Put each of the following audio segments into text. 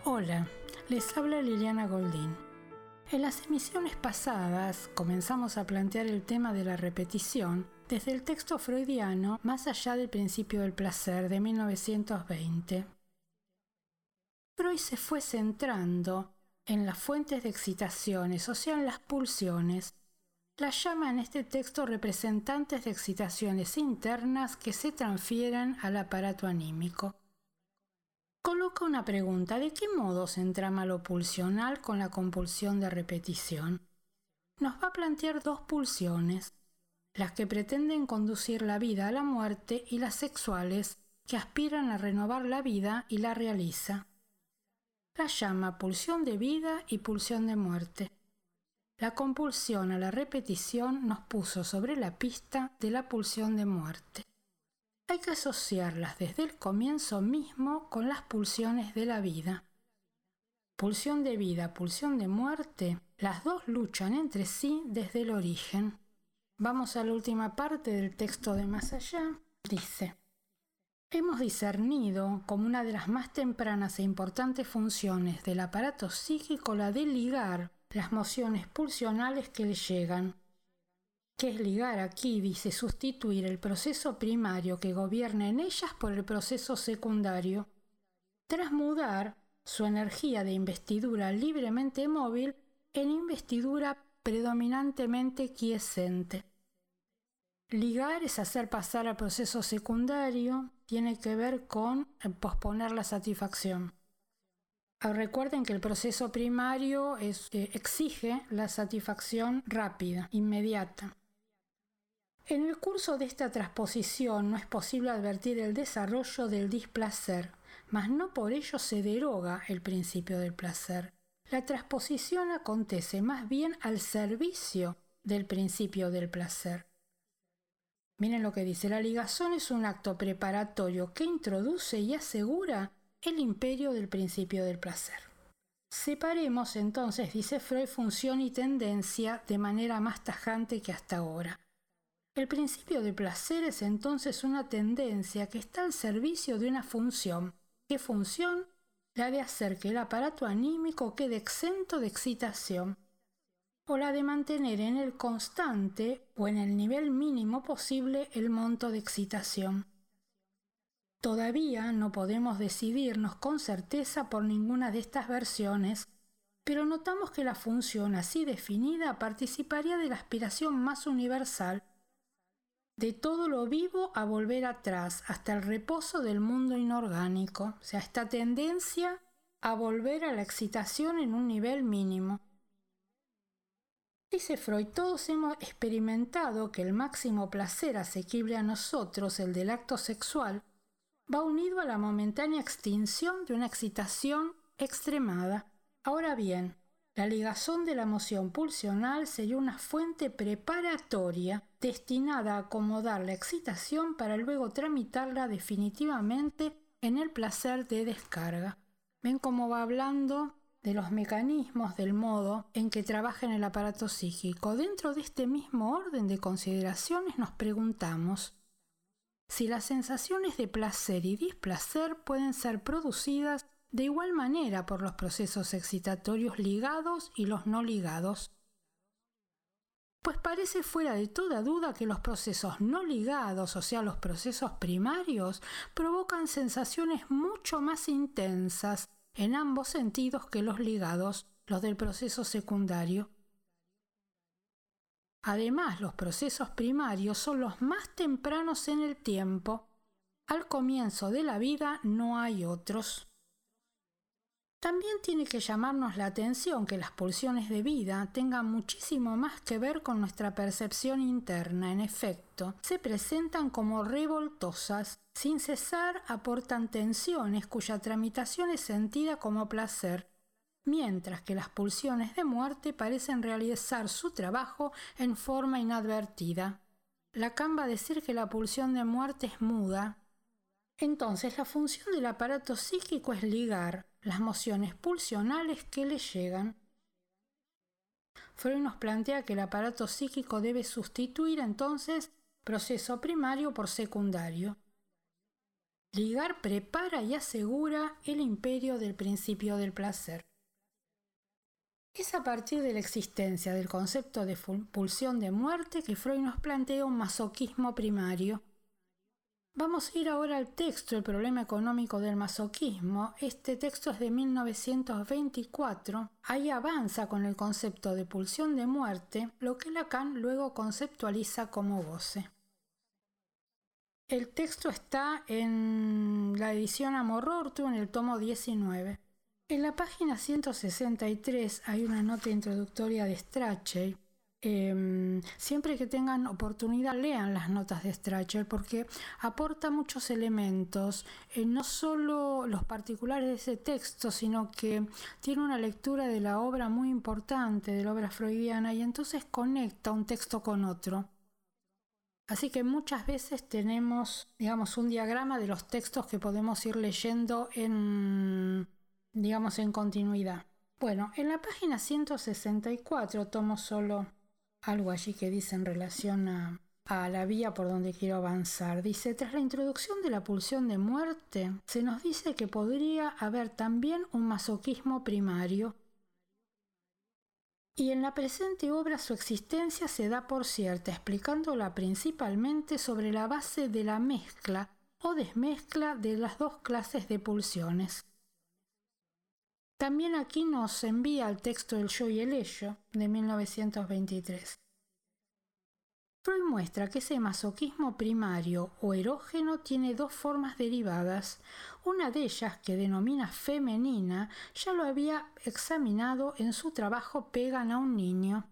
Hola, les habla Liliana Goldín. En las emisiones pasadas comenzamos a plantear el tema de la repetición desde el texto freudiano Más allá del principio del placer de 1920. Freud se fue centrando en las fuentes de excitaciones, o sea, en las pulsiones. Las llama en este texto representantes de excitaciones internas que se transfieren al aparato anímico. Coloca una pregunta: ¿de qué modo se entrama lo pulsional con la compulsión de repetición? Nos va a plantear dos pulsiones, las que pretenden conducir la vida a la muerte y las sexuales que aspiran a renovar la vida y la realiza. Las llama pulsión de vida y pulsión de muerte. La compulsión a la repetición nos puso sobre la pista de la pulsión de muerte. Hay que asociarlas desde el comienzo mismo con las pulsiones de la vida. Pulsión de vida, pulsión de muerte, las dos luchan entre sí desde el origen. Vamos a la última parte del texto de Más allá. Dice: hemos discernido como una de las más tempranas e importantes funciones del aparato psíquico la de ligar las mociones pulsionales que le llegan. ¿Qué es ligar aquí? Dice: sustituir el proceso primario que gobierna en ellas por el proceso secundario. Transmudar su energía de investidura libremente móvil en investidura predominantemente quiescente. Ligar es hacer pasar al proceso secundario, tiene que ver con posponer la satisfacción. Recuerden que el proceso primario exige la satisfacción rápida, inmediata. En el curso de esta transposición no es posible advertir el desarrollo del displacer, mas no por ello se deroga el principio del placer. La transposición acontece más bien al servicio del principio del placer. Miren lo que dice: la ligazón es un acto preparatorio que introduce y asegura el imperio del principio del placer. Separemos entonces, dice Freud, función y tendencia de manera más tajante que hasta ahora. El principio de placer es entonces una tendencia que está al servicio de una función. ¿Qué función? La de hacer que el aparato anímico quede exento de excitación, o la de mantener en el constante o en el nivel mínimo posible el monto de excitación. Todavía no podemos decidirnos con certeza por ninguna de estas versiones, pero notamos que la función así definida participaría de la aspiración más universal, de todo lo vivo a volver atrás hasta el reposo del mundo inorgánico, o sea, esta tendencia a volver a la excitación en un nivel mínimo. Dice Freud: todos hemos experimentado que el máximo placer asequible a nosotros, el del acto sexual, va unido a la momentánea extinción de una excitación extremada. Ahora bien, la ligazón de la moción pulsional sería una fuente preparatoria destinada a acomodar la excitación para luego tramitarla definitivamente en el placer de descarga. ¿Ven cómo va hablando de los mecanismos, del modo en que trabaja en el aparato psíquico? Dentro de este mismo orden de consideraciones nos preguntamos si las sensaciones de placer y displacer pueden ser producidas de igual manera por los procesos excitatorios ligados y los no ligados. Pues parece fuera de toda duda que los procesos no ligados, o sea, los procesos primarios, provocan sensaciones mucho más intensas en ambos sentidos que los ligados, los del proceso secundario. Además, los procesos primarios son los más tempranos en el tiempo. Al comienzo de la vida no hay otros. También tiene que llamarnos la atención que las pulsiones de vida tengan muchísimo más que ver con nuestra percepción interna. En efecto, se presentan como revoltosas. Sin cesar aportan tensiones cuya tramitación es sentida como placer, mientras que las pulsiones de muerte parecen realizar su trabajo en forma inadvertida. Lacan va a decir que la pulsión de muerte es muda. Entonces, la función del aparato psíquico es ligar las mociones pulsionales que le llegan. Freud nos plantea que el aparato psíquico debe sustituir entonces proceso primario por secundario. Ligar prepara y asegura el imperio del principio del placer. Es a partir de la existencia del concepto de pulsión de muerte que Freud nos plantea un masoquismo primario. Vamos a ir ahora al texto, El problema económico del masoquismo. Este texto es de 1924. Ahí avanza con el concepto de pulsión de muerte, lo que Lacan luego conceptualiza como goce. El texto está en la edición Amor-Ortu en el tomo 19. En la página 163 hay una nota introductoria de Strachey. Siempre que tengan oportunidad lean las notas de Strachey porque aporta muchos elementos, no solo los particulares de ese texto, sino que tiene una lectura de la obra muy importante, de la obra freudiana, y entonces conecta un texto con otro. Así que muchas veces tenemos, un diagrama de los textos que podemos ir leyendo en continuidad. Bueno, en la página 164 tomo solo algo allí que dice en relación a la vía por donde quiero avanzar. Dice, tras la introducción de la pulsión de muerte, se nos dice que podría haber también un masoquismo primario. Y en la presente obra su existencia se da por cierta, explicándola principalmente sobre la base de la mezcla o desmezcla de las dos clases de pulsiones. También aquí nos envía el texto El yo y el ello, de 1923. Freud muestra que ese masoquismo primario o erógeno tiene dos formas derivadas. Una de ellas, que denomina femenina, ya lo había examinado en su trabajo Pegan a un niño.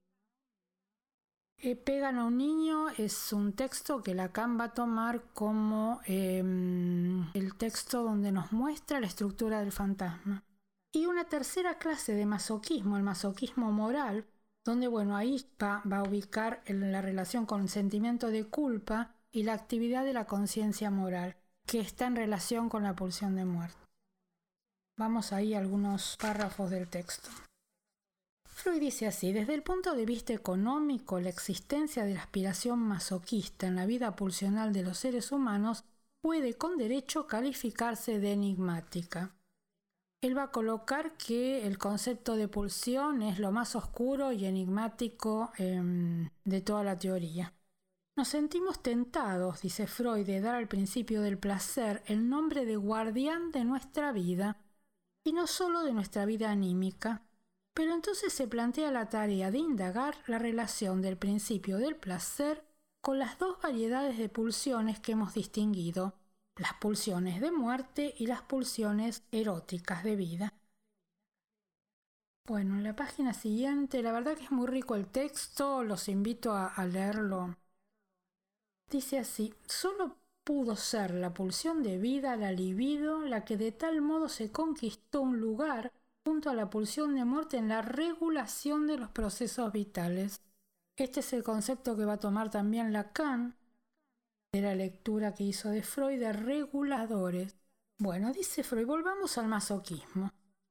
Pegan a un niño es un texto que Lacan va a tomar como el texto donde nos muestra la estructura del fantasma. Y una tercera clase de masoquismo, el masoquismo moral, donde ahí va a ubicar la relación con el sentimiento de culpa y la actividad de la conciencia moral, que está en relación con la pulsión de muerte. Vamos ahí a algunos párrafos del texto. Freud dice así: desde el punto de vista económico, la existencia de la aspiración masoquista en la vida pulsional de los seres humanos puede con derecho calificarse de enigmática. Él va a colocar que el concepto de pulsión es lo más oscuro y enigmático de toda la teoría. Nos sentimos tentados, dice Freud, de dar al principio del placer el nombre de guardián de nuestra vida, y no solo de nuestra vida anímica. Pero entonces se plantea la tarea de indagar la relación del principio del placer con las dos variedades de pulsiones que hemos distinguido, las pulsiones de muerte y las pulsiones eróticas de vida. Bueno, en la página siguiente, la verdad que es muy rico el texto, los invito a leerlo. Dice así: solo pudo ser la pulsión de vida, la libido, la que de tal modo se conquistó un lugar junto a la pulsión de muerte en la regulación de los procesos vitales. Este es el concepto que va a tomar también Lacan de la lectura que hizo de Freud de reguladores. Bueno, dice Freud, volvamos al masoquismo.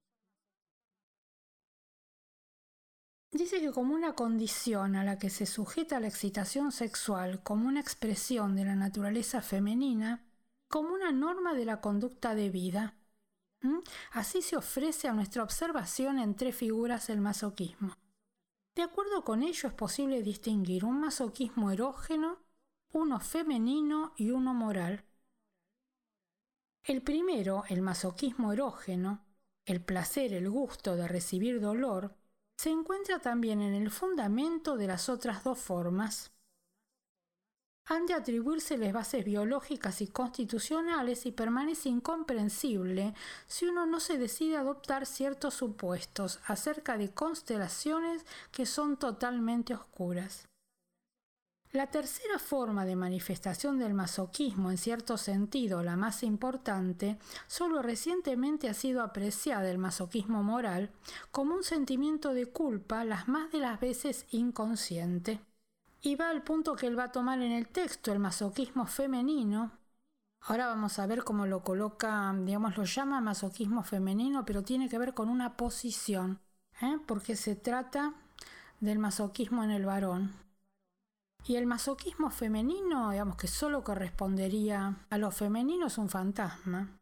Dice que como una condición a la que se sujeta la excitación sexual como una expresión de la naturaleza femenina, como una norma de la conducta de vida. Así se ofrece a nuestra observación en tres figuras el masoquismo. De acuerdo con ello es posible distinguir un masoquismo erógeno, uno femenino y uno moral. El primero, el masoquismo erógeno, el placer, el gusto de recibir dolor, se encuentra también en el fundamento de las otras dos formas. Han de atribuírseles bases biológicas y constitucionales y permanece incomprensible si uno no se decide a adoptar ciertos supuestos acerca de constelaciones que son totalmente oscuras. La tercera forma de manifestación del masoquismo, en cierto sentido la más importante, solo recientemente ha sido apreciada, el masoquismo moral, como un sentimiento de culpa las más de las veces inconsciente. Y va al punto que él va a tomar en el texto, el masoquismo femenino. Ahora vamos a ver cómo lo coloca, lo llama masoquismo femenino, pero tiene que ver con una posición, porque se trata del masoquismo en el varón. Y el masoquismo femenino, digamos que solo correspondería a lo femenino, es un fantasma.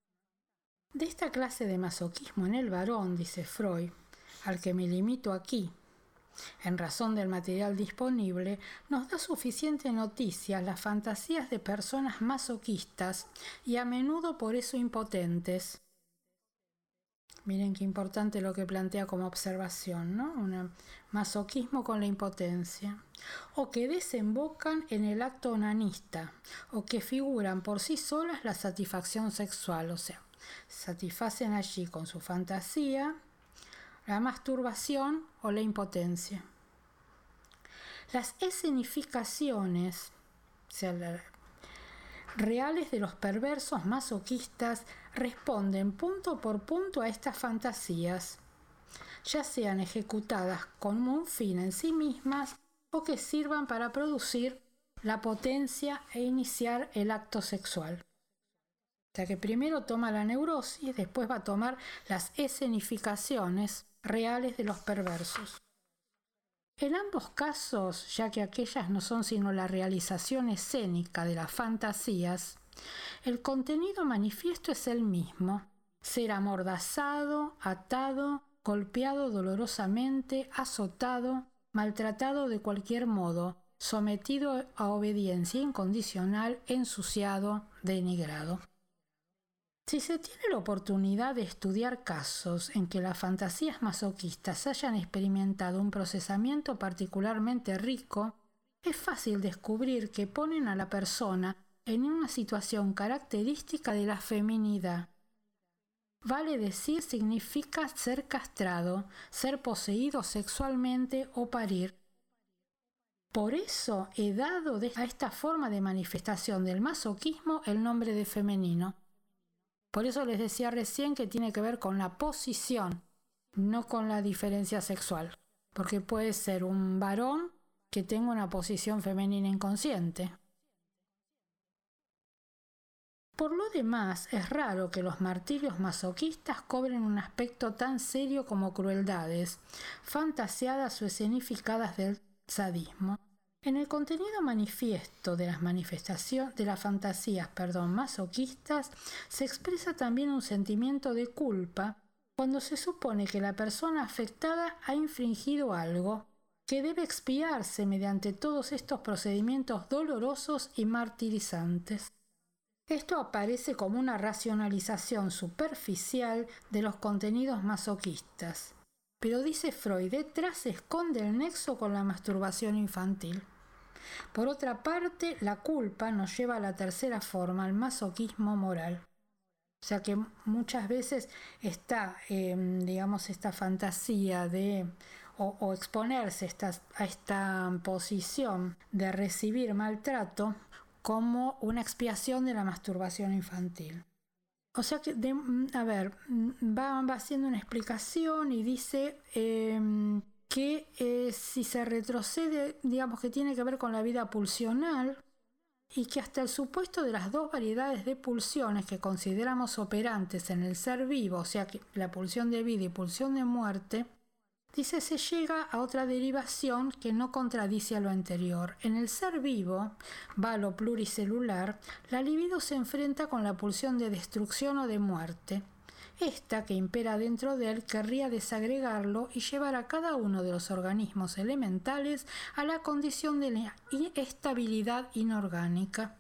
De esta clase de masoquismo en el varón, dice Freud, al que me limito aquí, en razón del material disponible, nos da suficiente noticia las fantasías de personas masoquistas y a menudo por eso impotentes. Miren qué importante lo que plantea como observación, ¿no? Un masoquismo con la impotencia. O que desembocan en el acto onanista, o que figuran por sí solas la satisfacción sexual, o sea, satisfacen allí con su fantasía la masturbación o la impotencia. Las escenificaciones, o sea, reales de los perversos masoquistas responden punto por punto a estas fantasías, ya sean ejecutadas como un fin en sí mismas o que sirvan para producir la potencia e iniciar el acto sexual. O sea que primero toma la neurosis, después va a tomar las escenificaciones reales de los perversos. En ambos casos, ya que aquellas no son sino la realización escénica de las fantasías, el contenido manifiesto es el mismo: ser amordazado, atado, golpeado dolorosamente, azotado, maltratado de cualquier modo, sometido a obediencia incondicional, ensuciado, denigrado. Si se tiene la oportunidad de estudiar casos en que las fantasías masoquistas hayan experimentado un procesamiento particularmente rico, es fácil descubrir que ponen a la persona en una situación característica de la feminidad. Vale decir, significa ser castrado, ser poseído sexualmente o parir. Por eso he dado a esta forma de manifestación del masoquismo el nombre de femenino. Por eso les decía recién que tiene que ver con la posición, no con la diferencia sexual. Porque puede ser un varón que tenga una posición femenina inconsciente. Por lo demás, es raro que los martirios masoquistas cobren un aspecto tan serio como crueldades, fantaseadas o escenificadas del sadismo. En el contenido manifiesto de las fantasías masoquistas se expresa también un sentimiento de culpa cuando se supone que la persona afectada ha infringido algo que debe expiarse mediante todos estos procedimientos dolorosos y martirizantes. Esto aparece como una racionalización superficial de los contenidos masoquistas, pero dice Freud, detrás se esconde el nexo con la masturbación infantil. Por otra parte, la culpa nos lleva a la tercera forma, al masoquismo moral. O sea que muchas veces está, esta fantasía de o exponerse a esta posición de recibir maltrato como una expiación de la masturbación infantil. O sea que, va haciendo una explicación y dice que si se retrocede, que tiene que ver con la vida pulsional y que hasta el supuesto de las dos variedades de pulsiones que consideramos operantes en el ser vivo, o sea que la pulsión de vida y pulsión de muerte, dice, se llega a otra derivación que no contradice a lo anterior. En el ser vivo, va lo pluricelular, la libido se enfrenta con la pulsión de destrucción o de muerte. Esta, que impera dentro de él, querría desagregarlo y llevar a cada uno de los organismos elementales a la condición de la estabilidad inorgánica.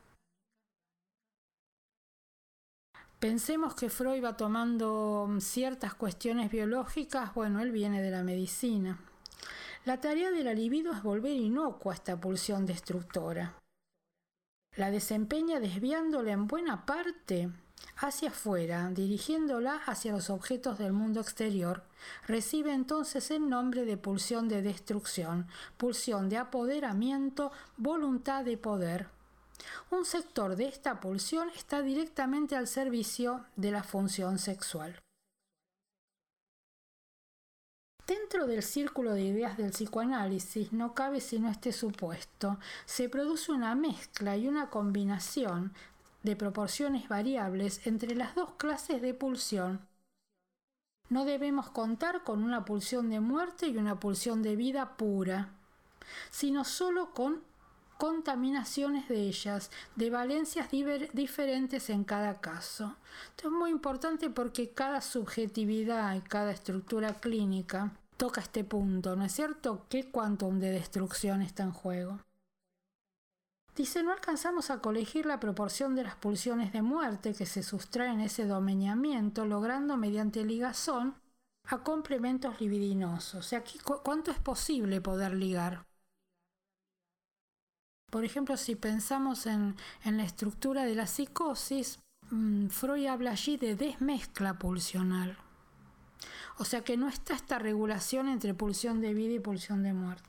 Pensemos que Freud va tomando ciertas cuestiones biológicas, él viene de la medicina. La tarea de la libido es volver inocua esta pulsión destructora. La desempeña desviándola en buena parte hacia afuera, dirigiéndola hacia los objetos del mundo exterior. Recibe entonces el nombre de pulsión de destrucción, pulsión de apoderamiento, voluntad de poder. Un sector de esta pulsión está directamente al servicio de la función sexual. Dentro del círculo de ideas del psicoanálisis no cabe sino este supuesto. Se produce una mezcla y una combinación de proporciones variables entre las dos clases de pulsión. No debemos contar con una pulsión de muerte y una pulsión de vida pura, sino solo con contaminaciones de ellas, de valencias diferentes en cada caso. Esto es muy importante porque cada subjetividad y cada estructura clínica toca este punto, ¿no es cierto? ¿Qué quantum de destrucción está en juego? Dice, no alcanzamos a colegir la proporción de las pulsiones de muerte que se sustraen a ese domeñamiento, logrando mediante ligazón a complementos libidinosos. O sea, ¿cuánto es posible poder ligar? Por ejemplo, si pensamos en la estructura de la psicosis, Freud habla allí de desmezcla pulsional. O sea que no está esta regulación entre pulsión de vida y pulsión de muerte.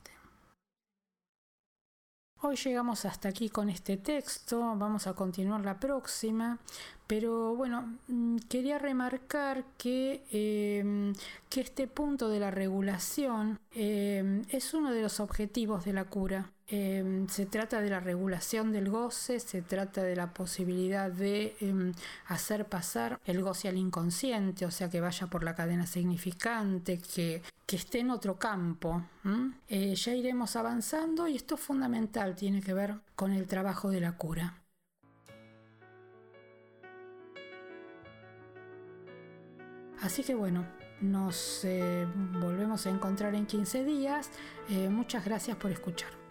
Hoy llegamos hasta aquí con este texto, vamos a continuar la próxima, pero bueno, quería remarcar que este punto de la regulación es uno de los objetivos de la cura. Se trata de la regulación del goce, se trata de la posibilidad de hacer pasar el goce al inconsciente, o sea que vaya por la cadena significante, que esté en otro campo. Ya iremos avanzando y esto es fundamental, tiene que ver con el trabajo de la cura. Así que bueno, nos volvemos a encontrar en 15 días. Muchas gracias por escuchar.